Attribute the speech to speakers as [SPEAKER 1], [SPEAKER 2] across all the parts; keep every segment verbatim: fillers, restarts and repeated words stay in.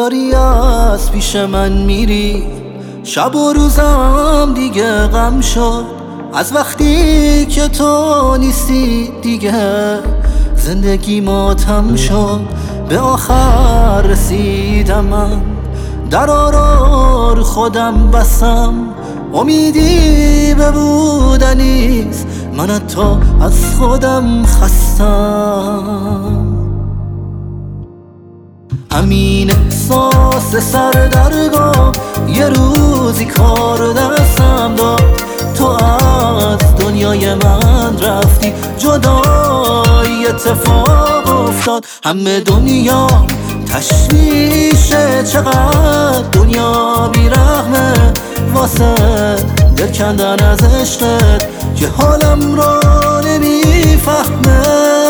[SPEAKER 1] داری از پیش من میری، شب و روزم دیگه غم شد. از وقتی که تو نیستی دیگه زندگی ماتم شد. به آخر رسیدم من، درا رو خودم بستم. امیدی به بودنیست، من حتی از خودم خستم. همین احساس سردرگم یه روزی کار دستم داد. تو از دنیای من رفتی، جدایی اتفاق افتاد. همه دنیا تشویشه، چقدر دنیا بیرحمه واسه دل کندن از عشقت که حالم را نمیفهمه.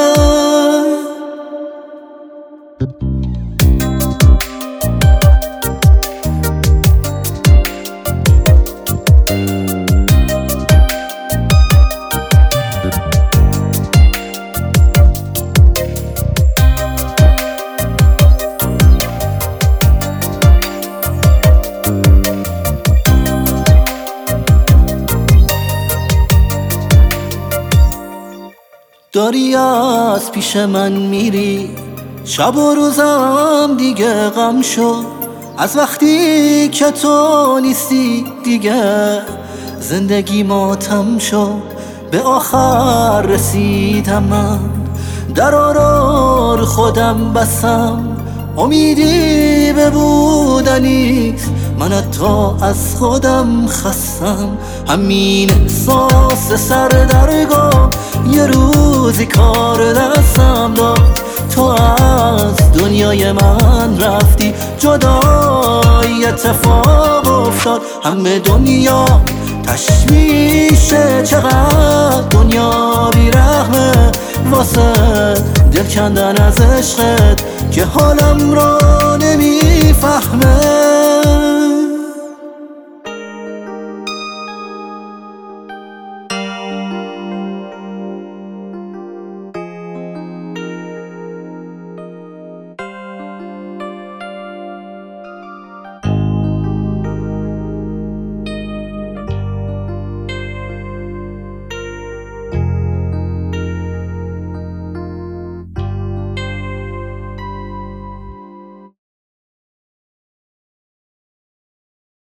[SPEAKER 1] داری از پیش من میری، شب و روزم دیگه غم شد. از وقتی که تو نیستی دیگه زندگی ماتم شد. به آخر رسیدم من، درا رو خودم بستم. امیدی به بودنیست، من حتی از خودم خستم. همین احساس سردرگم یه روزی کار دستم داد. تو از دنیای من رفتی، جدایی اتفاق افتاد. همه دنیا تشویشه، چقدر دنیا بیرحمه واسه دل کندن از عشقت که حالم را نمیفهمه.